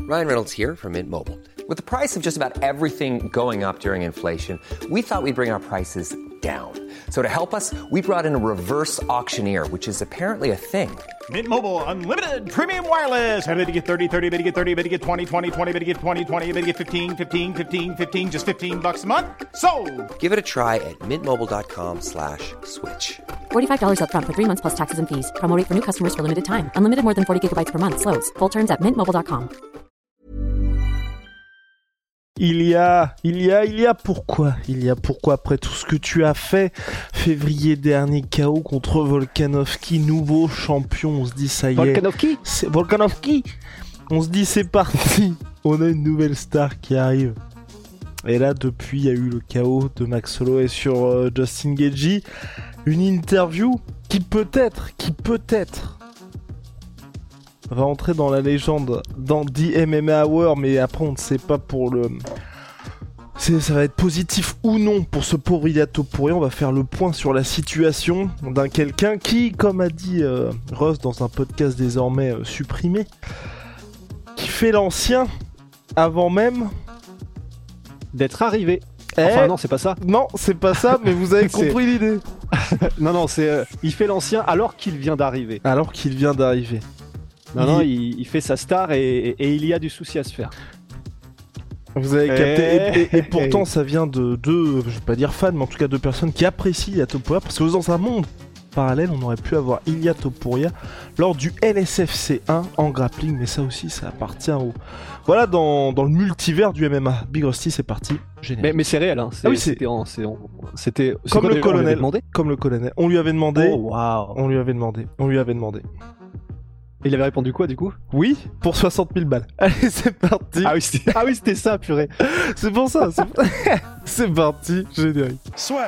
Ryan Reynolds here from Mint Mobile. With the price of just about everything going up during inflation, we thought we'd bring our prices down. So to help us, we brought in a reverse auctioneer, which is apparently a thing. Mint Mobile Unlimited Premium Wireless. How to get 30, 30, bit to get 30, bit to get 20, 20, 20, bit to get 20, 20, bit to get 15, 15, 15, 15, just $15 a month? Sold! Give it a try at mintmobile.com/switch. $45 up front for 3 months plus taxes and fees. Promo rate for new customers for limited time. Unlimited more than 40 gigabytes per month. Slows full terms at mintmobile.com. Il y a pourquoi après tout ce que tu as fait, février dernier KO contre Volkanovski, nouveau champion, on se dit ça y est. Volkanovski. On se dit c'est parti, on a une nouvelle star qui arrive. Et là depuis il y a eu le KO de Max Holloway sur Justin Gaethje, une interview qui peut-être va entrer dans la légende dans The MMA Hour, mais après on ne sait pas pour le... ça va être positif ou non pour ce pauvre Ilia Topuria. On va faire le point sur la situation d'un quelqu'un qui, comme a dit Ross dans un podcast désormais supprimé, qui fait l'ancien avant même d'être arrivé. Enfin non, c'est pas ça. Non, c'est pas ça, mais vous avez compris l'idée. Non, c'est il fait l'ancien alors qu'il vient d'arriver. Non, il fait sa star et il y a du souci à se faire. Vous avez capté. Et pourtant, ça vient de deux, je vais pas dire fans, mais en tout cas de personnes qui apprécient Ilia Topuria, parce que dans un monde parallèle, on aurait pu avoir Ilia Topuria lors du LSFC 1 en grappling, mais ça aussi, ça appartient au... Voilà, dans le multivers du MMA. Big Rusty, c'est parti. Génial. Mais c'est réel, hein. C'était comme le colonel. On lui avait demandé. Oh, wow. On lui avait demandé. Il avait répondu quoi du coup ? Oui, pour 60 000 balles. Allez, c'est parti. Ah oui, c'était ça, purée. C'est pour ça. C'est parti, générique. Soit.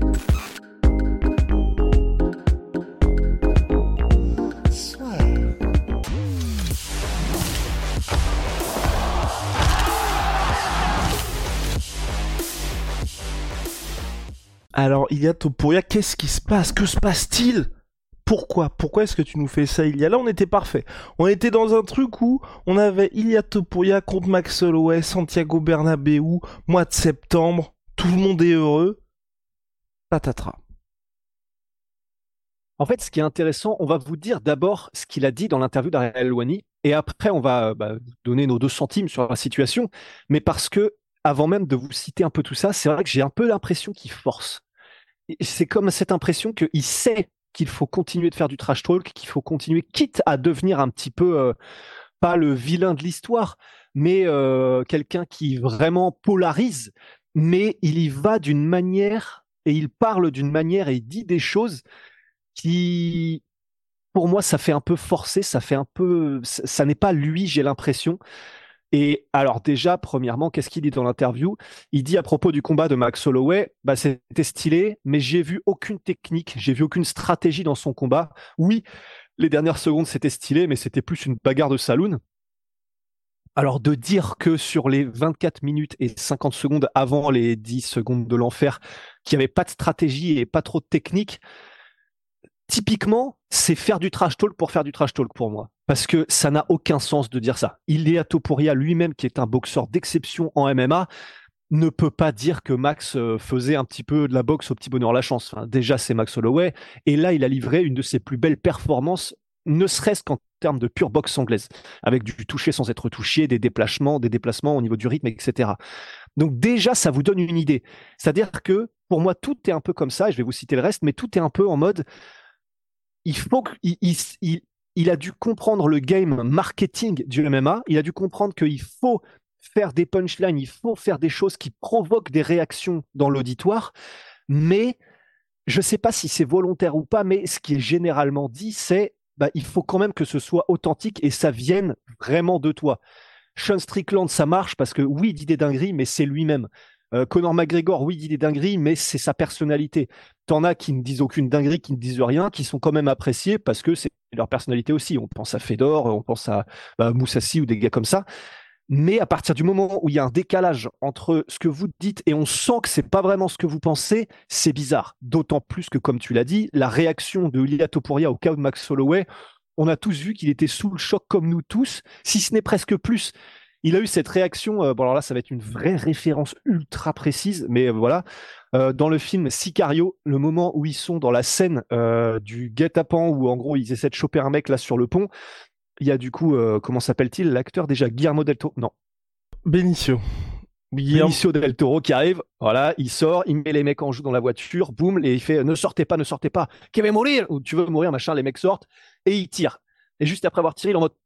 Alors, Ilia Topuria, qu'est-ce qui se passe ? Que se passe-t-il ? Pourquoi est-ce que tu nous fais ça, Ilia ? Là, on était parfait. On était dans un truc où on avait Ilia Topuria contre Max Holloway, Santiago Bernabéu, mois de septembre, tout le monde est heureux. Patatras. En fait, ce qui est intéressant, on va vous dire d'abord ce qu'il a dit dans l'interview d'Ariel Helwani, et après, on va donner nos 2 centimes sur la situation. Mais parce que, avant même de vous citer un peu tout ça, c'est vrai que j'ai un peu l'impression qu'il force. C'est comme cette impression qu'il sait qu'il faut continuer de faire du trash talk, qu'il faut continuer, quitte à devenir un petit peu, pas le vilain de l'histoire, mais quelqu'un qui vraiment polarise, mais il y va d'une manière, et il parle d'une manière, et il dit des choses qui, pour moi, ça fait un peu forcé, ça n'est pas lui, j'ai l'impression. Et alors déjà, premièrement, qu'est-ce qu'il dit dans l'interview ? Il dit à propos du combat de Max Holloway, c'était stylé, mais j'ai vu aucune technique, j'ai vu aucune stratégie dans son combat. Oui, les dernières secondes, c'était stylé, mais c'était plus une bagarre de saloon. Alors de dire que sur les 24 minutes et 50 secondes avant les 10 secondes de l'enfer, qu'il n'y avait pas de stratégie et pas trop de technique, typiquement, c'est faire du trash talk pour faire du trash talk pour moi. Parce que ça n'a aucun sens de dire ça. Ilia Topuria lui-même, qui est un boxeur d'exception en MMA, ne peut pas dire que Max faisait un petit peu de la boxe au petit bonheur la chance. Enfin, déjà, c'est Max Holloway. Et là, il a livré une de ses plus belles performances, ne serait-ce qu'en termes de pure boxe anglaise, avec du toucher sans être touché, des déplacements au niveau du rythme, etc. Donc déjà, ça vous donne une idée. C'est-à-dire que, pour moi, tout est un peu comme ça, et je vais vous citer le reste, mais tout est un peu en mode... Il a dû comprendre le game marketing du MMA, il a dû comprendre qu'il faut faire des punchlines, il faut faire des choses qui provoquent des réactions dans l'auditoire, mais je ne sais pas si c'est volontaire ou pas, mais ce qui est généralement dit, c'est il faut quand même que ce soit authentique et ça vienne vraiment de toi. Sean Strickland, ça marche parce que oui, il dit des dingueries, mais c'est lui-même. Conor McGregor, oui, il dit des dingueries, mais c'est sa personnalité. T'en as qui ne disent aucune dinguerie, qui ne disent rien, qui sont quand même appréciés parce que c'est leur personnalité aussi. On pense à Fedor, on pense à Moussassi ou des gars comme ça. Mais à partir du moment où il y a un décalage entre ce que vous dites et on sent que c'est pas vraiment ce que vous pensez, c'est bizarre. D'autant plus que, comme tu l'as dit, la réaction de Ilia Topuria au cas de Max Holloway, on a tous vu qu'il était sous le choc comme nous tous, si ce n'est presque plus. il a eu cette réaction. Bon, alors là, ça va être une vraie référence ultra précise, mais voilà. Dans le film Sicario, le moment où ils sont dans la scène du guet-apens, où en gros ils essaient de choper un mec là sur le pont, il y a du coup, comment s'appelle-t-il l'acteur déjà? Guillermo del Toro? Non. Benicio Del Toro qui arrive, voilà, il sort, il met les mecs en joue dans la voiture, boum, et il fait ne sortez pas, qui va mourir, ou tu veux mourir, machin, les mecs sortent, et il tire. Et juste après avoir tiré, il est en mode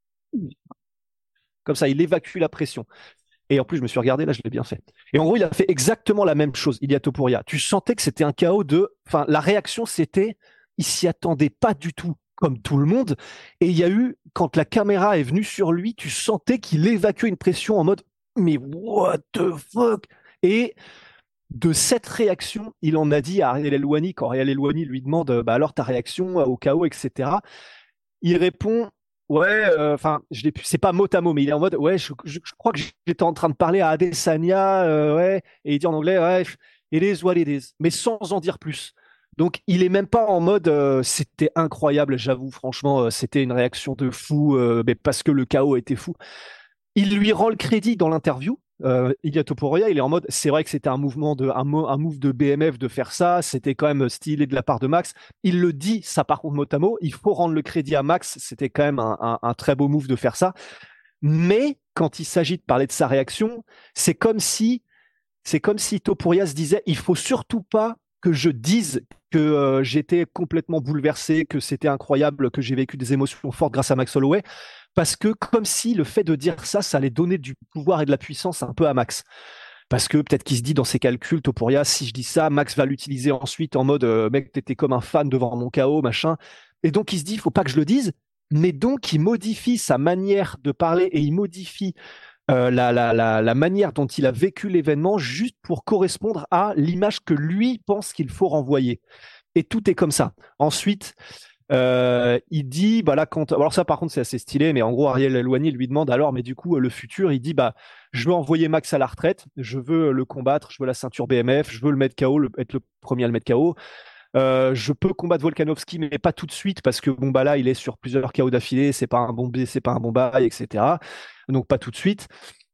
comme ça, il évacue la pression. Et en plus, je me suis regardé, là, je l'ai bien fait. Et en gros, il a fait exactement la même chose, Ilia Topuria. Tu sentais que c'était un chaos enfin, la réaction, c'était, il s'y attendait pas du tout, comme tout le monde. Et il y a eu, quand la caméra est venue sur lui, tu sentais qu'il évacuait une pression en mode, mais what the fuck? Et de cette réaction, il en a dit à Ariel Helwani, quand Ariel Helwani lui demande, bah alors ta réaction au chaos, etc. Il répond, ouais, enfin, c'est pas mot à mot, mais il est en mode, ouais, je crois que j'étais en train de parler à Adesanya, ouais, et il dit en anglais, ouais, it is what it is, mais sans en dire plus. Donc, il est même pas en mode, c'était incroyable, j'avoue, franchement, c'était une réaction de fou, mais parce que le chaos était fou. Il lui rend le crédit dans l'interview. Ilia Topuria, il est en mode, c'est vrai que c'était un move de BMF de faire ça, c'était quand même stylé de la part de Max. Il le dit, ça par contre mot à mot, il faut rendre le crédit à Max, c'était quand même un très beau move de faire ça. Mais quand il s'agit de parler de sa réaction, c'est comme si Topuria se disait, il faut surtout pas que je dise que j'étais complètement bouleversé, que c'était incroyable, que j'ai vécu des émotions fortes grâce à Max Holloway. Parce que comme si le fait de dire ça, ça allait donner du pouvoir et de la puissance un peu à Max. Parce que peut-être qu'il se dit dans ses calculs, Topuria, si je dis ça, Max va l'utiliser ensuite en mode mec, t'étais comme un fan devant mon chaos, machin. Et donc il se dit, il faut pas que je le dise. Mais donc il modifie sa manière de parler et il modifie la manière dont il a vécu l'événement juste pour correspondre à l'image que lui pense qu'il faut renvoyer. Et tout est comme ça. Ensuite, il dit, bah là, alors ça par contre c'est assez stylé, mais en gros Ariel Helwani lui demande alors, mais du coup le futur, il dit bah je veux envoyer Max à la retraite, je veux le combattre, je veux la ceinture BMF, je veux le mettre KO, être le premier à le mettre KO. Je peux combattre Volkanovski, mais pas tout de suite parce que bon bah là il est sur plusieurs KO d'affilée, c'est pas un bon bail, etc. Donc pas tout de suite.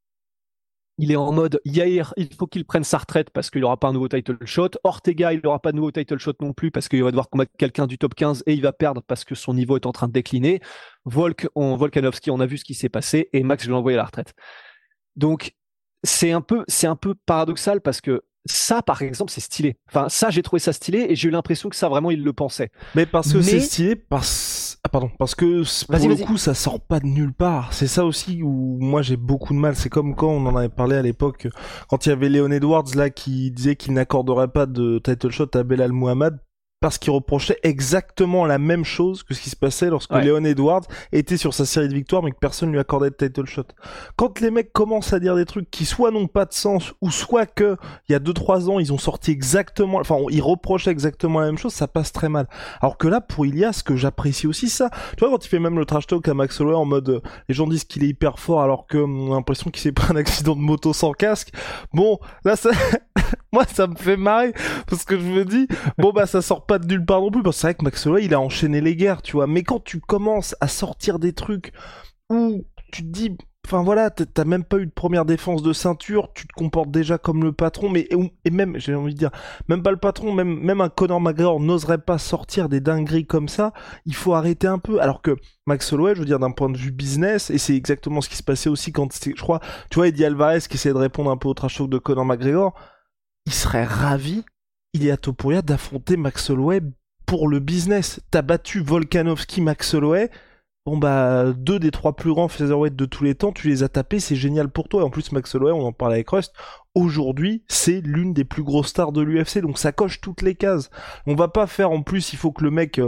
Il est en mode Yair, il faut qu'il prenne sa retraite parce qu'il n'aura pas un nouveau title shot. Ortega, il n'aura pas de nouveau title shot non plus parce qu'il va devoir combattre quelqu'un du top 15 et il va perdre parce que son niveau est en train de décliner. Volkanovski, on a vu ce qui s'est passé et Max, je l'ai envoyé à la retraite. Donc, c'est un peu paradoxal parce que ça, par exemple, c'est stylé. Enfin, ça, j'ai trouvé ça stylé et j'ai eu l'impression que ça, vraiment, il le pensait. Mais parce que c'est stylé, parce que pour le coup, ça sort pas de nulle part. C'est ça aussi où moi j'ai beaucoup de mal. C'est comme quand on en avait parlé à l'époque, quand il y avait Leon Edwards là qui disait qu'il n'accorderait pas de title shot à Belal Muhammad. Parce qu'il reprochait exactement la même chose que ce qui se passait lorsque Leon Edwards était sur sa série de victoires mais que personne lui accordait de title shot. Quand les mecs commencent à dire des trucs qui soit n'ont pas de sens ou soit que il y a 2-3 ans ils ont sorti exactement, enfin ils reprochaient exactement la même chose, ça passe très mal. Alors que là pour Ilias, que j'apprécie aussi ça, tu vois quand il fait même le trash talk à Max Holloway en mode les gens disent qu'il est hyper fort alors que on a l'impression qu'il s'est pris un accident de moto sans casque. Bon là ça moi ça me fait marrer parce que je me dis bon bah ça sort pas de nulle part non plus parce que c'est vrai que Max Holloway il a enchaîné les guerres tu vois, mais quand tu commences à sortir des trucs où tu te dis enfin voilà t'as même pas eu de première défense de ceinture, tu te comportes déjà comme le patron, mais et même j'ai envie de dire même pas le patron, même un Conor McGregor n'oserait pas sortir des dingueries comme ça. Il faut arrêter un peu, alors que Max Holloway, je veux dire d'un point de vue business, et c'est exactement ce qui se passait aussi quand je crois tu vois Eddie Alvarez qui essayait de répondre un peu au trash talk de Conor McGregor, il serait ravi, Ilia Topuria, d'affronter Max Holloway pour le business. T'as battu Volkanovski, Max Holloway. Bon bah, 2 des 3 plus grands featherweight de tous les temps, tu les as tapés, c'est génial pour toi. Et en plus, Max Holloway, on en parlait avec Rust, aujourd'hui, c'est l'une des plus grosses stars de l'UFC, donc ça coche toutes les cases. On va pas faire en plus, il faut que le mec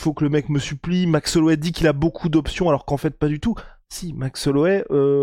me supplie. Max Holloway dit qu'il a beaucoup d'options, alors qu'en fait, pas du tout. Si, Max Holloway,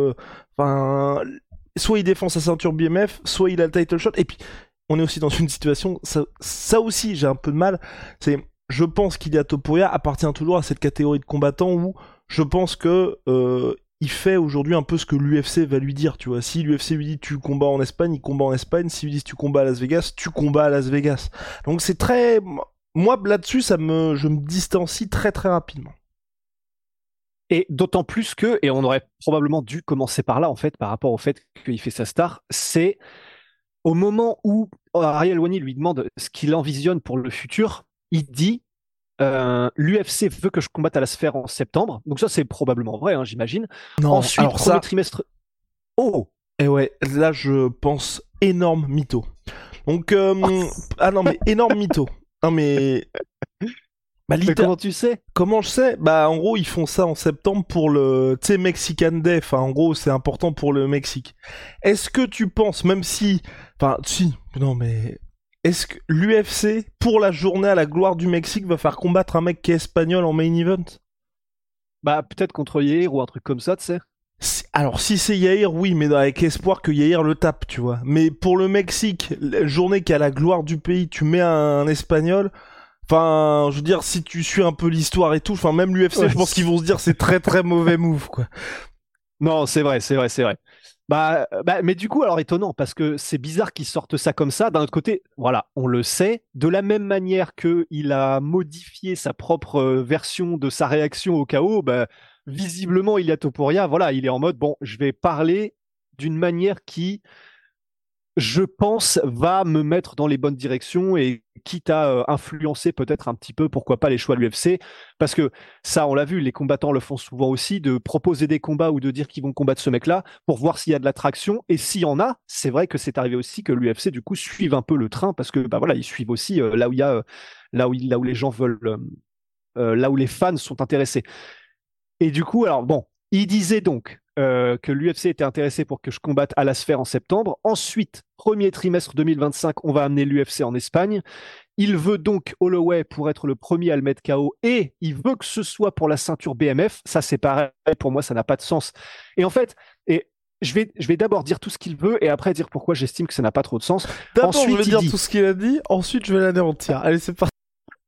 soit il défend sa ceinture BMF, soit il a le title shot, et puis on est aussi dans une situation, ça aussi j'ai un peu de mal, je pense qu'Ilia Topuria appartient toujours à cette catégorie de combattants où je pense que il fait aujourd'hui un peu ce que l'UFC va lui dire, tu vois. Si l'UFC lui dit tu combats en Espagne, il combat en Espagne. Si lui dit tu combats à Las Vegas, tu combats à Las Vegas. Donc c'est très... Moi là-dessus, je me distancie très très rapidement. Et d'autant plus que, et on aurait probablement dû commencer par là, en fait, par rapport au fait qu'il fait sa star, c'est au moment où Ariel Helwani lui demande ce qu'il envisionne pour le futur, il dit l'UFC veut que je combatte à la Sphère en septembre. Donc ça, c'est probablement vrai, hein, j'imagine. Non, ensuite, alors premier ça... trimestre... Oh. Et ouais, là, je pense énorme mytho. Donc, ah non, mais énorme mytho. Non, mais... Bah, mais comment tu sais? Comment je sais? Bah, en gros, ils font ça en septembre pour le, tu sais, Mexican Day. Enfin, en gros, c'est important pour le Mexique. Est-ce que tu penses, même si... Enfin, si, non, mais... Est-ce que l'UFC, pour la journée à la gloire du Mexique, va faire combattre un mec qui est espagnol en main event? Bah, peut-être contre Yair ou un truc comme ça, tu sais. Alors, si c'est Yair, oui, mais avec espoir que Yair le tape, tu vois. Mais pour le Mexique, la journée qui a la gloire du pays, tu mets un espagnol... Enfin, je veux dire, si tu suis un peu l'histoire et tout, enfin, même l'UFC, ouais, je pense qu'ils vont se dire c'est très très mauvais move, quoi. Non, c'est vrai. Bah, mais du coup, alors étonnant, parce que c'est bizarre qu'ils sortent ça comme ça. D'un autre côté, voilà, on le sait. De la même manière qu'il a modifié sa propre version de sa réaction au chaos, bah, visiblement, Ilia Topuria, voilà, il est en mode, bon, je vais parler d'une manière qui, je pense, va me mettre dans les bonnes directions et quitte à influencer peut-être un petit peu, pourquoi pas, les choix de l'UFC. Parce que ça, on l'a vu, les combattants le font souvent aussi, de proposer des combats ou de dire qu'ils vont combattre ce mec-là pour voir s'il y a de l'attraction. Et s'il y en a, c'est vrai que c'est arrivé aussi que l'UFC, du coup, suive un peu le train parce que, bah voilà, ils suivent aussi là où il y a, là où les gens veulent, là où les fans sont intéressés. Et du coup, alors bon, il disait donc que l'UFC était intéressé pour que je combatte à la Sphère en septembre. Ensuite, premier trimestre 2025, on va amener l'UFC en Espagne. Il veut donc Holloway pour être le premier à le mettre KO et il veut que ce soit pour la ceinture BMF. Ça, c'est pareil. Pour moi, ça n'a pas de sens. Et en fait, je vais d'abord dire tout ce qu'il veut et après dire pourquoi j'estime que ça n'a pas trop de sens. D'abord, ensuite, je vais dire tout ce qu'il a dit. Ensuite, je vais l'anéantir. Allez, c'est parti.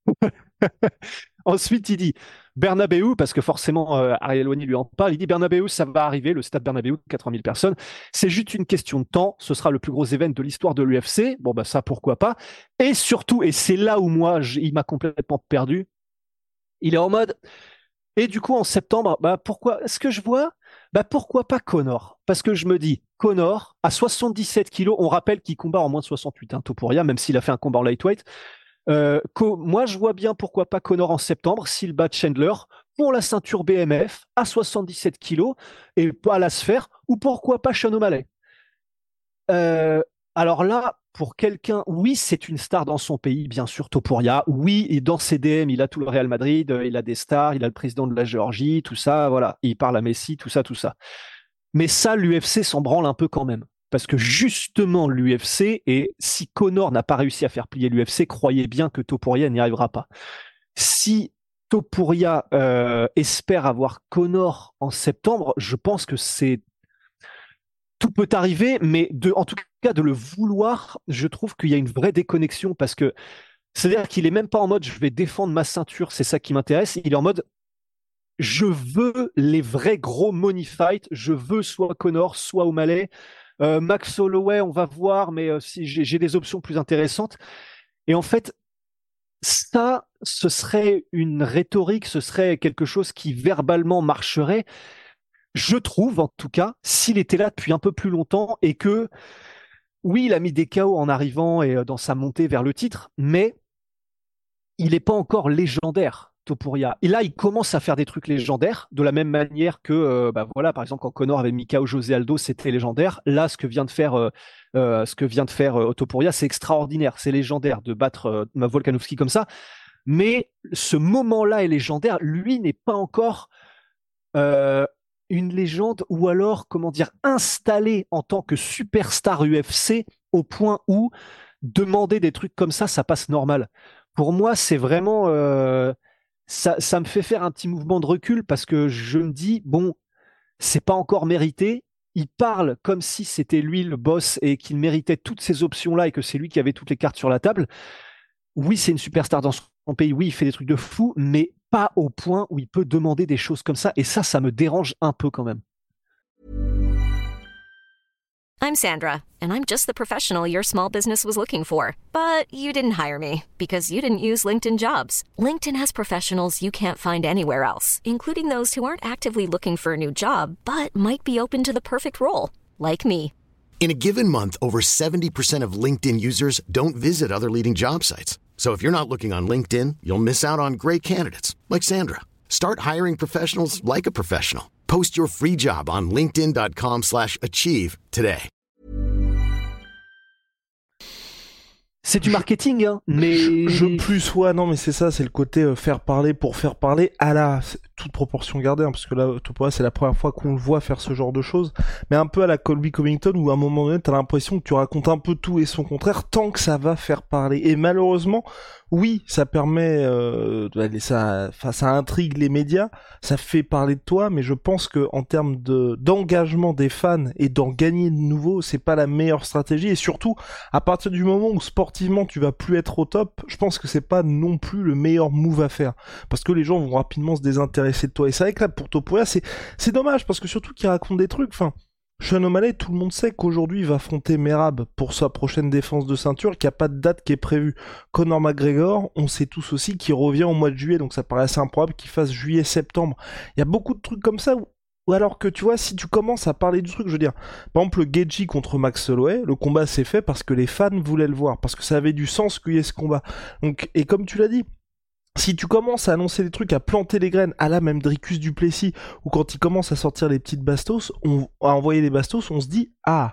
Ensuite, il dit Bernabéu, parce que forcément, Ariel Helwani lui en parle. Il dit Bernabéu, ça va arriver, le stade Bernabéu, 80 000 personnes. C'est juste une question de temps. Ce sera le plus gros événement de l'histoire de l'UFC. Bon, bah, ça, pourquoi pas. Et surtout, et c'est là où moi, il m'a complètement perdu. Il est en mode. Et du coup, en septembre, bah, pourquoi, ce que je vois, bah, pourquoi pas Conor? Parce que je me dis, Conor, à 77 kilos, on rappelle qu'il combat en moins de 68, hein, Topuria, même s'il a fait un combat en lightweight. Moi, je vois bien pourquoi pas Conor en septembre s'il bat Chandler pour la ceinture BMF à 77 kilos et pas à la Sphère, ou pourquoi pas Sean O'Malley. Alors là, pour quelqu'un, oui, c'est une star dans son pays, bien sûr, Topuria. Oui, et dans ses DM, il a tout le Real Madrid, il a des stars, il a le président de la Géorgie, tout ça, voilà. Il parle à Messi, tout ça. Mais ça, l'UFC s'en branle un peu quand même. Parce que justement, l'UFC, et si Conor n'a pas réussi à faire plier l'UFC, croyez bien que Topuria n'y arrivera pas. Si Topuria espère avoir Conor en septembre, je pense que tout peut arriver, mais en tout cas, de le vouloir, je trouve qu'il y a une vraie déconnexion parce que c'est-à-dire qu'il est même pas en mode je vais défendre ma ceinture, c'est ça qui m'intéresse. Il est en mode je veux les vrais gros money fights, je veux soit Conor, soit O'Malley. Max Holloway, on va voir, mais si j'ai des options plus intéressantes. Et en fait, ça, ce serait une rhétorique, ce serait quelque chose qui verbalement marcherait. Je trouve, en tout cas, s'il était là depuis un peu plus longtemps et que, oui, il a mis des KO en arrivant et dans sa montée vers le titre, mais il n'est pas encore légendaire. Topuria. Et là, il commence à faire des trucs légendaires, de la même manière que, voilà, par exemple, quand Conor avait mis KO José Aldo, c'était légendaire. Là, ce que vient de faire Topuria, c'est extraordinaire, c'est légendaire de battre Volkanovski comme ça. Mais ce moment-là est légendaire. Lui n'est pas encore une légende ou alors, comment dire, installé en tant que superstar UFC au point où demander des trucs comme ça passe normal. Pour moi, c'est vraiment ça me fait faire un petit mouvement de recul parce que je me dis, bon, c'est pas encore mérité. Il parle comme si c'était lui le boss et qu'il méritait toutes ces options-là et que c'est lui qui avait toutes les cartes sur la table. Oui, c'est une superstar dans son pays. Oui, il fait des trucs de fou, mais pas au point où il peut demander des choses comme ça. Et ça me dérange un peu quand même. I'm Sandra, and I'm just the professional your small business was looking for. But you didn't hire me because you didn't use LinkedIn Jobs. LinkedIn has professionals you can't find anywhere else, including those who aren't actively looking for a new job, but might be open to the perfect role, like me. In a given month, over 70% of LinkedIn users don't visit other leading job sites. So if you're not looking on LinkedIn, you'll miss out on great candidates like Sandra. Start hiring professionals like a professional. Post your free job on linkedin.com/achieve today. C'est du marketing, hein, mais... Non, mais c'est ça, c'est le côté faire parler pour faire parler toute proportion gardée, hein, parce que là, Topuria, c'est la première fois qu'on le voit faire ce genre de choses, mais un peu à la Colby Covington, où à un moment donné, t'as l'impression que tu racontes un peu tout et son contraire, tant que ça va faire parler. Et malheureusement, oui, ça permet, ça intrigue les médias, ça fait parler de toi, mais je pense que en termes d'engagement des fans et d'en gagner de nouveau, c'est pas la meilleure stratégie. Et surtout, à partir du moment où sportivement tu vas plus être au top, je pense que c'est pas non plus le meilleur move à faire, parce que les gens vont rapidement se désintéresser de toi. Et c'est vrai que là, pour Topuria, c'est dommage, parce que surtout qu'il raconte des trucs, Sean O'Malley, tout le monde sait qu'aujourd'hui il va affronter Merab pour sa prochaine défense de ceinture, qu'il n'y a pas de date qui est prévue. Conor McGregor, on sait tous aussi qu'il revient au mois de juillet, donc ça paraît assez improbable qu'il fasse juillet-septembre. Il y a beaucoup de trucs comme ça ou alors que tu vois, si tu commences à parler du truc, je veux dire, par exemple le Gaethje contre Max Holloway, le combat s'est fait parce que les fans voulaient le voir, parce que ça avait du sens qu'il y ait ce combat. Donc, et comme tu l'as dit, si tu commences à annoncer des trucs, à planter les graines, à la même Dricus du Plessis, ou quand il commence à sortir les petites bastos, à envoyer les bastos, on se dit,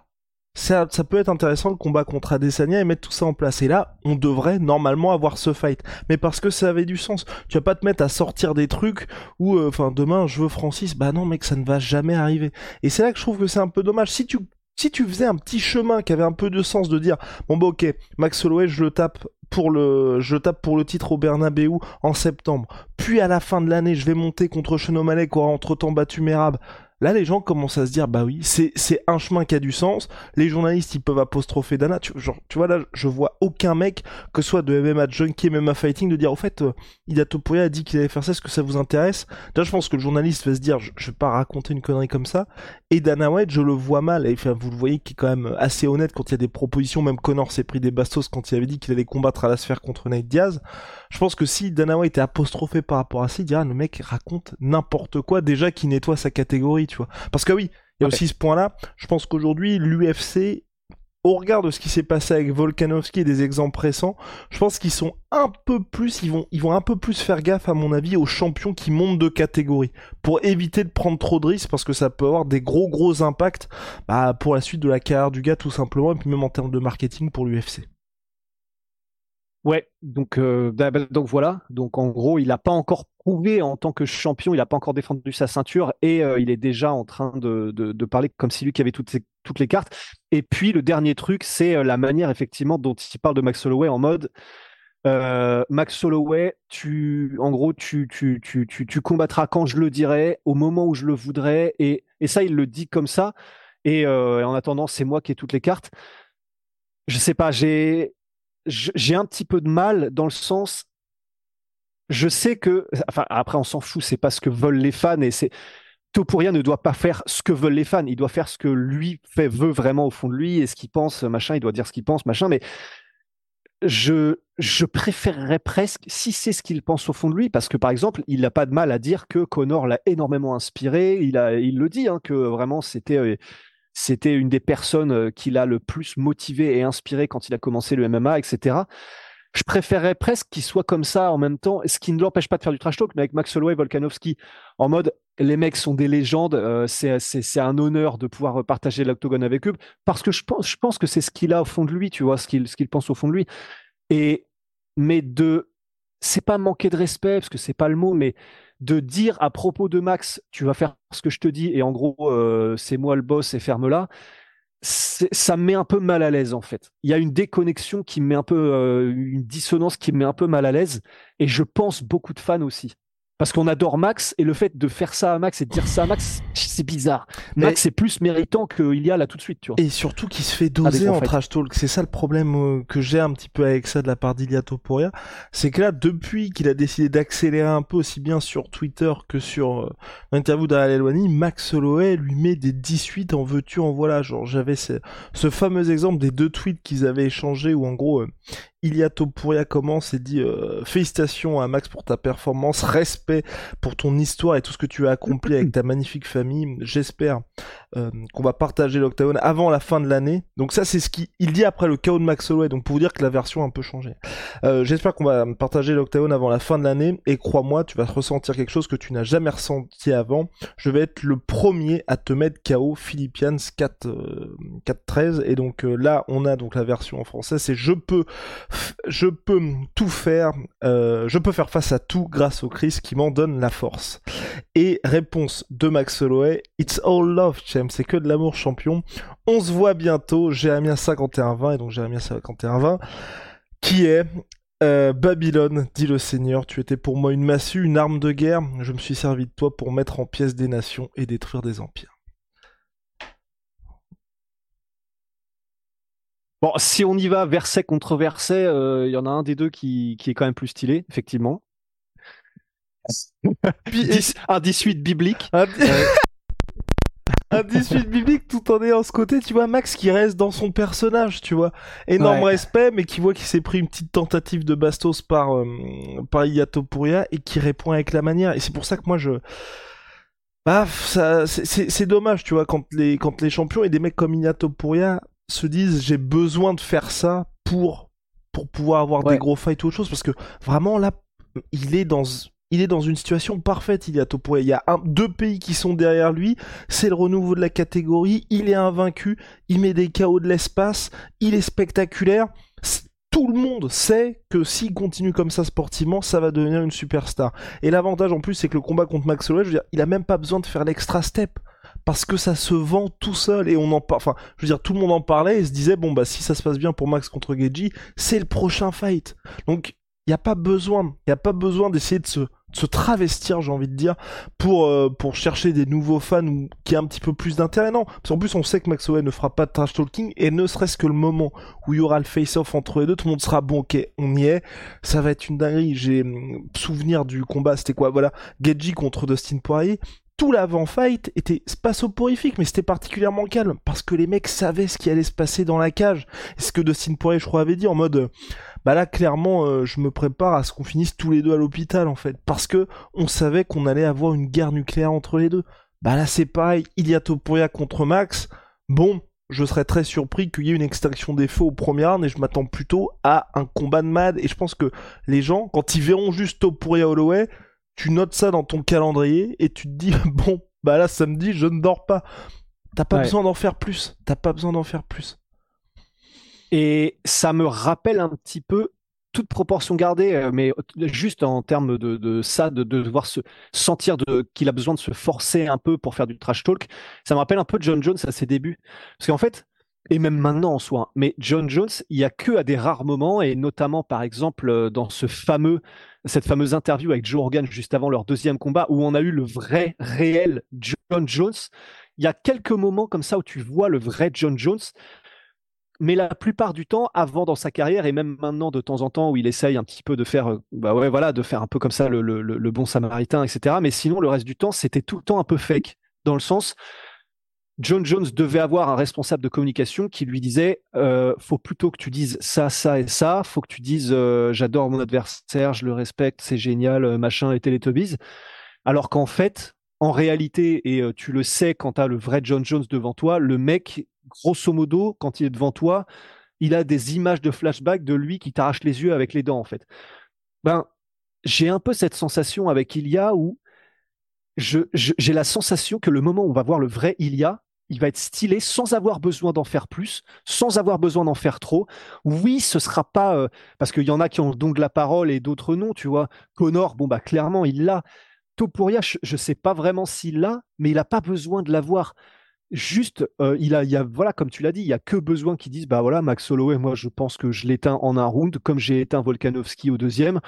ça peut être intéressant le combat contre Adesanya et mettre tout ça en place. Et là, on devrait normalement avoir ce fight. Mais parce que ça avait du sens. Tu vas pas te mettre à sortir des trucs où, demain, je veux Francis. Bah non, mec, ça ne va jamais arriver. Et c'est là que je trouve que c'est un peu dommage. Si tu faisais un petit chemin qui avait un peu de sens de dire, bon bah ok, Max Holloway, je tape pour le titre au Bernabéu en septembre. Puis à la fin de l'année, je vais monter contre Sean O'Malley qui aura entre-temps battu Merab. Là, les gens commencent à se dire, bah oui, c'est un chemin qui a du sens. Les journalistes, ils peuvent apostropher Dana. Tu vois, là, je vois aucun mec, que ce soit de MMA Junkie, MMA Fighting, de dire, au fait, Ilia Topuria a dit qu'il allait faire ça, est-ce que ça vous intéresse? Là, je pense que le journaliste va se dire, je vais pas raconter une connerie comme ça. Et Dana White, je le vois mal. Et vous le voyez, qui est quand même assez honnête quand il y a des propositions. Même Conor s'est pris des bastos quand il avait dit qu'il allait combattre à la sphère contre Nate Diaz. Je pense que si Dana White est apostrophé par rapport à ça, il dira, le mec raconte n'importe quoi, déjà qu'il nettoie sa catégorie, tu vois. Parce que oui, il y a aussi ce point-là. Je pense qu'aujourd'hui, l'UFC, au regard de ce qui s'est passé avec Volkanovski et des exemples récents, je pense qu'ils sont un peu plus, ils vont un peu plus faire gaffe, à mon avis, aux champions qui montent de catégorie, pour éviter de prendre trop de risques, parce que ça peut avoir des gros impacts, pour la suite de la carrière du gars, tout simplement, et puis même en termes de marketing pour l'UFC. Ouais, donc voilà. Donc en gros, il n'a pas encore prouvé en tant que champion, il n'a pas encore défendu sa ceinture et il est déjà en train de parler comme si lui qui avait toutes les cartes. Et puis le dernier truc, c'est la manière effectivement dont il parle de Max Holloway en mode Max Holloway, tu combattras quand je le dirai, au moment où je le voudrais, et ça il le dit comme ça. Et en attendant, c'est moi qui ai toutes les cartes. Je sais pas, j'ai un petit peu de mal dans le sens, je sais que, après on s'en fout, c'est pas ce que veulent les fans et Topuria ne doit pas faire ce que veulent les fans, il doit faire ce que lui veut vraiment au fond de lui et ce qu'il pense, machin, il doit dire ce qu'il pense, machin, mais je préférerais presque, si c'est ce qu'il pense au fond de lui, parce que par exemple, il n'a pas de mal à dire que Conor l'a énormément inspiré, il le dit, que vraiment c'était une des personnes qui l'a le plus motivé et inspiré quand il a commencé le MMA, etc. Je préférerais presque qu'il soit comme ça en même temps, ce qui ne l'empêche pas de faire du trash talk, mais avec Max Holloway, Volkanovski, en mode les mecs sont des légendes, c'est un honneur de pouvoir partager l'octogone avec eux, parce que je pense que c'est ce qu'il a au fond de lui, tu vois, ce qu'il pense au fond de lui. Mais c'est pas manquer de respect, parce que c'est pas le mot, mais de dire à propos de Max, tu vas faire ce que je te dis, et en gros, c'est moi le boss et ferme-la, ça me met un peu mal à l'aise, en fait. Il y a une déconnexion qui me met un peu, une dissonance qui me met un peu mal à l'aise, et je pense beaucoup de fans aussi. Parce qu'on adore Max, et le fait de faire ça à Max et de dire ça à Max, c'est bizarre. Max est plus méritant qu'il y a là tout de suite, tu vois. Et surtout qu'il se fait doser en trash talk. C'est ça le problème que j'ai un petit peu avec ça de la part d'Ilia Topuria. C'est que là, depuis qu'il a décidé d'accélérer un peu, aussi bien sur Twitter que sur l'interview d'Ariel Helwani, Max Holloway lui met des 18 en veux-tu, en voilà. Genre, j'avais ce fameux exemple des 2 tweets qu'ils avaient échangés où en gros... Ilia Topuria commence et dit félicitations à Max pour ta performance, respect pour ton histoire et tout ce que tu as accompli avec ta magnifique famille. J'espère qu'on va partager l'Octagone avant la fin de l'année. Donc ça, c'est ce qu'il dit après le KO de Max Holloway. Donc pour vous dire que la version a un peu changé. J'espère qu'on va partager l'Octagone avant la fin de l'année. Et crois-moi, tu vas ressentir quelque chose que tu n'as jamais ressenti avant. Je vais être le premier à te mettre KO Philippians 4-13. Et donc là, on a donc la version en français. C'est je peux tout faire, je peux faire face à tout grâce au Christ qui m'en donne la force. Et réponse de Max Holloway, it's all love, champ, c'est que de l'amour, champion. On se voit bientôt, Jérémia 51-20, et donc Jérémia 51-20, qui est Babylone, dit le Seigneur, tu étais pour moi une massue, une arme de guerre, je me suis servi de toi pour mettre en pièces des nations et détruire des empires. Bon, si on y va verset contre verset, y en a un des deux qui est quand même plus stylé, effectivement. Un 18 biblique. Un 18 biblique tout en ayant ce côté, tu vois, Max qui reste dans son personnage, tu vois. Énorme respect, mais qui voit qu'il s'est pris une petite tentative de bastos par Ilia Topuria et qui répond avec la manière. Et c'est pour ça que moi c'est dommage, tu vois, quand les champions et des mecs comme Ilia Topuria se disent j'ai besoin de faire ça pour pouvoir avoir des gros fights ou autre chose, parce que vraiment là il est dans une situation parfaite. Ilia Topuria, il y a 2 pays qui sont derrière lui, c'est le renouveau de la catégorie, il est invaincu, il met des KO de l'espace, il est spectaculaire. Tout le monde sait que s'il continue comme ça sportivement, ça va devenir une superstar. Et l'avantage en plus, c'est que le combat contre Max Holloway, je veux dire, il a même pas besoin de faire l'extra step. Parce que ça se vend tout seul et on en parle. Enfin, je veux dire, tout le monde en parlait et se disait bon bah si ça se passe bien pour Max contre Gaethje, c'est le prochain fight. Donc il y a pas besoin d'essayer de se travestir, j'ai envie de dire, pour chercher des nouveaux fans ou qui a un petit peu plus d'intérêt. Non, parce qu'en plus on sait que Max Holloway ne fera pas de trash talking et ne serait-ce que le moment où il y aura le face-off entre les deux, tout le monde sera bon, ok, on y est, ça va être une dinguerie. J'ai souvenir du combat, c'était quoi, voilà, Gaethje contre Dustin Poirier. Tout l'avant-fight était pas soporifique, mais c'était particulièrement calme, parce que les mecs savaient ce qui allait se passer dans la cage. Et ce que Dustin Poirier, je crois, avait dit, en mode, bah là, clairement, je me prépare à ce qu'on finisse tous les deux à l'hôpital, en fait, parce que on savait qu'on allait avoir une guerre nucléaire entre les deux. Bah là, c'est pareil, Ilia Topuria contre Max, bon, je serais très surpris qu'il y ait une extinction des feux au premier round, et je m'attends plutôt à un combat de mad, et je pense que les gens, quand ils verront juste Topuria Holloway, tu notes ça dans ton calendrier et tu te dis bon bah là samedi je ne dors pas. T'as pas besoin d'en faire plus. Et ça me rappelle un petit peu, toute proportion gardée, mais juste en termes de ça, de devoir se sentir qu'il a besoin de se forcer un peu pour faire du trash talk. Ça me rappelle un peu John Jones à ses débuts, parce qu'en fait, et même maintenant en soi, mais John Jones, il y a que à des rares moments, et notamment par exemple dans cette fameuse interview avec Joe Rogan juste avant leur deuxième combat, où on a eu le vrai, réel John Jones. Il y a quelques moments comme ça où tu vois le vrai John Jones, mais la plupart du temps, avant dans sa carrière, et même maintenant de temps en temps, où il essaye un petit peu de faire, de faire un peu comme ça le bon samaritain, etc. Mais sinon, le reste du temps, c'était tout le temps un peu fake, dans le sens... John Jones devait avoir un responsable de communication qui lui disait faut plutôt que tu dises ça, ça et ça, faut que tu dises j'adore mon adversaire, je le respecte, c'est génial, machin, les Teletubbies. Alors qu'en fait, en réalité, et tu le sais quand tu as le vrai John Jones devant toi, le mec, grosso modo, quand il est devant toi, il a des images de flashback de lui qui t'arrache les yeux avec les dents, en fait. Ben, j'ai un peu cette sensation avec Ilia où j'ai la sensation que le moment où on va voir le vrai Ilia, il va être stylé sans avoir besoin d'en faire plus, sans avoir besoin d'en faire trop. Oui, ce sera pas... parce qu'il y en a qui ont le don de la parole et d'autres non, tu vois. Connor, bon, bah clairement, il l'a. Topuria, je sais pas vraiment s'il l'a, mais il n'a pas besoin de l'avoir. Juste, il y a, voilà, comme tu l'as dit, il y a que besoin qu'ils disent, bah voilà, Max Holloway, moi, je pense que je l'éteins en un round, comme j'ai éteint Volkanovski au deuxième.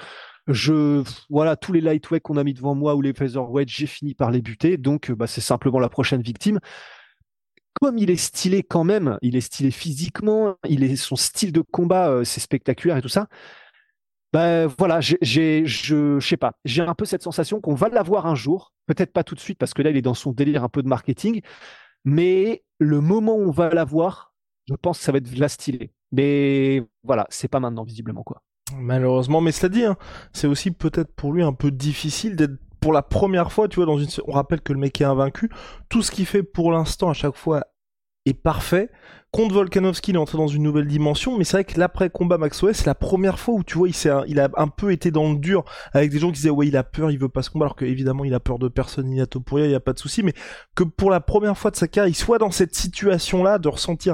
Voilà, tous les lightweights qu'on a mis devant moi ou les featherweights, j'ai fini par les buter. Donc, c'est simplement la prochaine victime. Comme il est stylé quand même, il est stylé physiquement, son style de combat, c'est spectaculaire et tout ça. Voilà, je sais pas, j'ai un peu cette sensation qu'on va l'avoir un jour, peut-être pas tout de suite parce que là il est dans son délire un peu de marketing, mais le moment où on va l'avoir, je pense que ça va être la stylé. Mais voilà, c'est pas maintenant visiblement quoi. Malheureusement, mais cela dit, hein, c'est aussi peut-être pour lui un peu difficile d'être pour la première fois, tu vois, on rappelle que le mec est invaincu, tout ce qu'il fait pour l'instant à chaque fois est parfait. Contre Volkanovski, il est entré dans une nouvelle dimension, mais c'est vrai que l'après-combat Max Holloway, c'est la première fois où tu vois, il a un peu été dans le dur avec des gens qui disaient ouais, il a peur, il veut pas se combattre, alors que évidemment il a peur de personne, il a Topuria, il y a pas de souci, mais que pour la première fois de sa carrière, il soit dans cette situation-là de ressentir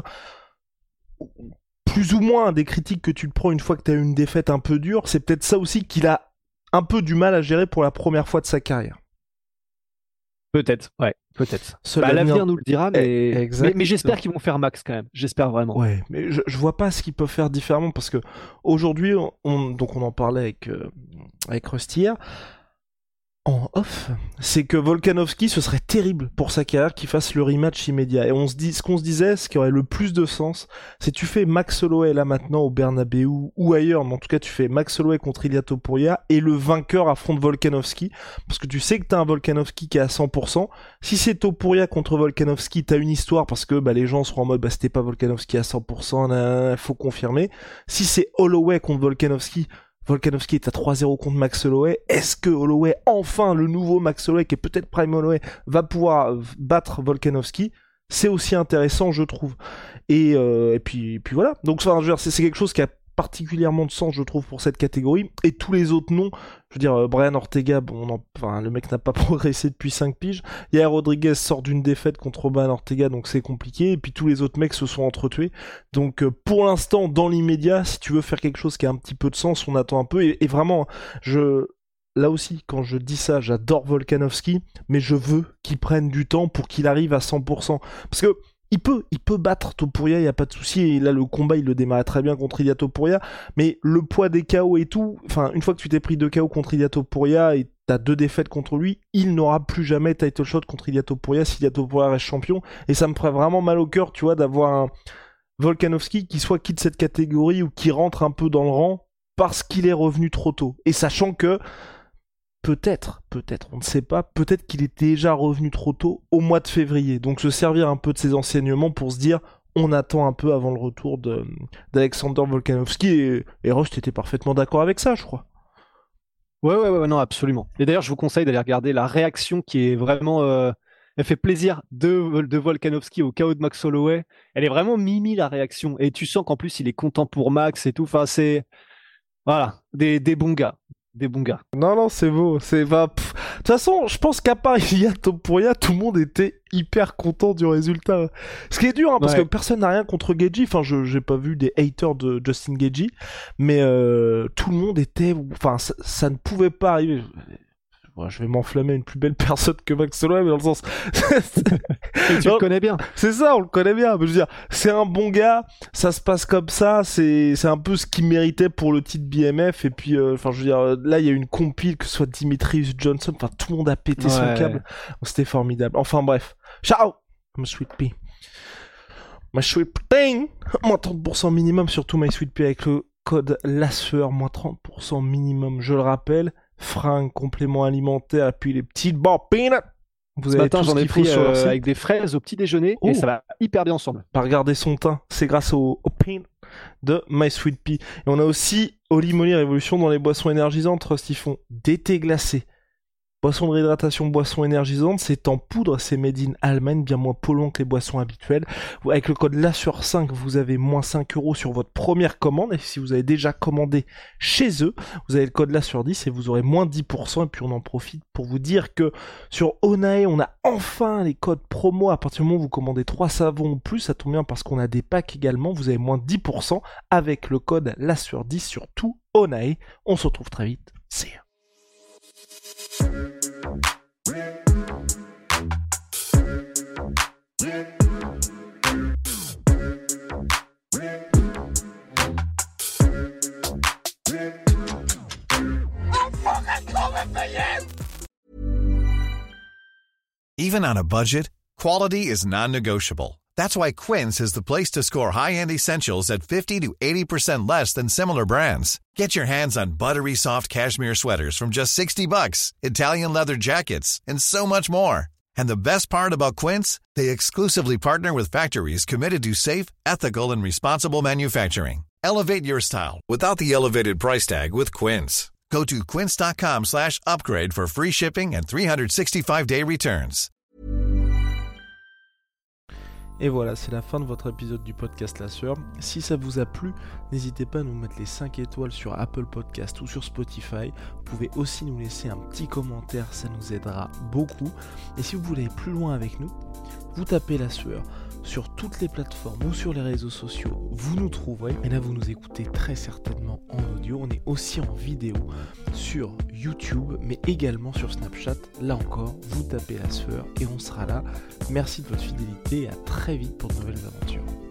plus ou moins des critiques que tu te prends une fois que tu as eu une défaite un peu dure, c'est peut-être ça aussi qu'il a un peu du mal à gérer pour la première fois de sa carrière. Peut-être, ouais, peut-être. L'avenir nous le dira, mais j'espère qu'ils vont faire max quand même. J'espère vraiment. Ouais, mais je vois pas ce qu'ils peuvent faire différemment parce que aujourd'hui, on en parlait avec Rusty hier, en off, c'est que Volkanovski, ce serait terrible pour sa carrière qu'il fasse le rematch immédiat. Et ce qu'on se disait, ce qui aurait le plus de sens, c'est tu fais Max Holloway là maintenant au Bernabéu ou ailleurs, mais en tout cas tu fais Max Holloway contre Ilia Topuria et le vainqueur affronte Volkanovski, parce que tu sais que t'as un Volkanovski qui est à 100%. Si c'est Topuria contre Volkanovski, t'as une histoire parce que les gens seront en mode c'était pas Volkanovski à 100%, faut confirmer. Si c'est Holloway contre Volkanovski est à 3-0 contre Max Holloway. Est-ce que Holloway, enfin le nouveau Max Holloway, qui est peut-être Prime Holloway, va pouvoir battre Volkanovski? C'est aussi intéressant, je trouve. Et puis voilà. Donc c'est quelque chose qui a particulièrement de sens, je trouve, pour cette catégorie. Et tous les autres noms, je veux dire, Brian Ortega, le mec n'a pas progressé depuis 5 piges. Yair Rodriguez sort d'une défaite contre Brian Ortega, donc c'est compliqué. Et puis tous les autres mecs se sont entretués. Donc pour l'instant, dans l'immédiat, si tu veux faire quelque chose qui a un petit peu de sens, on attend un peu. Et vraiment, là aussi, quand je dis ça, j'adore Volkanovski, mais je veux qu'il prenne du temps pour qu'il arrive à 100%. Parce que il peut battre Topuria, il n'y a pas de souci, et là le combat il le démarrait très bien contre Ilia Topuria, mais le poids des KO et tout, une fois que tu t'es pris 2 KO contre Ilia Topuria et t'as 2 défaites contre lui, il n'aura plus jamais title shot contre Ilia Topuria si Ilia Topuria reste champion, et ça me ferait vraiment mal au cœur, tu vois, d'avoir un Volkanovski qui soit quitte cette catégorie ou qui rentre un peu dans le rang parce qu'il est revenu trop tôt, et sachant que peut-être, on ne sait pas, peut-être qu'il était déjà revenu trop tôt au mois de février. Donc se servir un peu de ces enseignements pour se dire, on attend un peu avant le retour d'Alexander Volkanovski, et Rust était parfaitement d'accord avec ça, je crois. Ouais, non, absolument. Et d'ailleurs, je vous conseille d'aller regarder la réaction qui est vraiment... elle fait plaisir de Volkanovski au KO de Max Holloway. Elle est vraiment mimi, la réaction. Et tu sens qu'en plus, il est content pour Max et tout. Enfin, c'est... Voilà, des bons gars. Des bons gars. Non, c'est beau. De toute façon, je pense qu'à part Ilia Topuria, tout le monde était hyper content du résultat. Ce qui est dur, parce que personne n'a rien contre Gaethje. J'ai pas vu des haters de Justin Gaethje, mais tout le monde était... ça ne pouvait pas arriver. Je vais m'enflammer une plus belle personne que Max Holloway, mais dans le sens... tu le connais bien. C'est ça, on le connaît bien. Je veux dire, c'est un bon gars, ça se passe comme ça, c'est un peu ce qu'il méritait pour le titre BMF, et puis, je veux dire, là, il y a eu une compile, que ce soit Dimitrius Johnson, tout le monde a pété son câble. C'était formidable. Enfin, bref. Ciao! My sweet pea. My sweet thing! Moins 30% minimum, surtout My Sweet Pea avec le code LASSEUR, moins 30% minimum, je le rappelle. Fringues, compléments alimentaires, et puis les petites barres peanut. Ce matin, j'en ai pris avec des fraises au petit déjeuner, et ça va hyper bien ensemble. Pas regarder son teint, c'est grâce au peanut de My Sweet Pea. Et on a aussi Oli Molly Révolution dans les boissons énergisantes, ils font des thés glacés. Boisson de réhydratation, boisson énergisante, c'est en poudre, c'est made in Allemagne, bien moins polluant que les boissons habituelles. Avec le code LASSUR5, vous avez moins 5€ sur votre première commande, et si vous avez déjà commandé chez eux, vous avez le code LASSUR10 et vous aurez moins 10%, et puis on en profite pour vous dire que sur Onae, on a enfin les codes promo, à partir du moment où vous commandez 3 savons ou plus, ça tombe bien parce qu'on a des packs également, vous avez moins 10% avec le code LASSUR10 sur tout Onae. On se retrouve très vite, c'est Even on a budget, quality is non-negotiable. That's why Quince is the place to score high-end essentials at 50 to 80% less than similar brands. Get your hands on buttery soft cashmere sweaters from just $60, Italian leather jackets, and so much more. And the best part about Quince, they exclusively partner with factories committed to safe, ethical, and responsible manufacturing. Elevate your style without the elevated price tag with Quince. Go to quince.com/upgrade for free shipping and 365-day returns. Et voilà, c'est la fin de votre épisode du podcast La Sueur. Si ça vous a plu, n'hésitez pas à nous mettre les 5 étoiles sur Apple Podcast ou sur Spotify. Vous pouvez aussi nous laisser un petit commentaire, ça nous aidera beaucoup. Et si vous voulez aller plus loin avec nous, vous tapez La Sueur sur toutes les plateformes ou sur les réseaux sociaux, vous nous trouverez. Et là, vous nous écoutez très certainement en audio. On est aussi en vidéo sur YouTube, mais également sur Snapchat. Là encore, vous tapez La Sueur et on sera là. Merci de votre fidélité et à très vite pour de nouvelles aventures.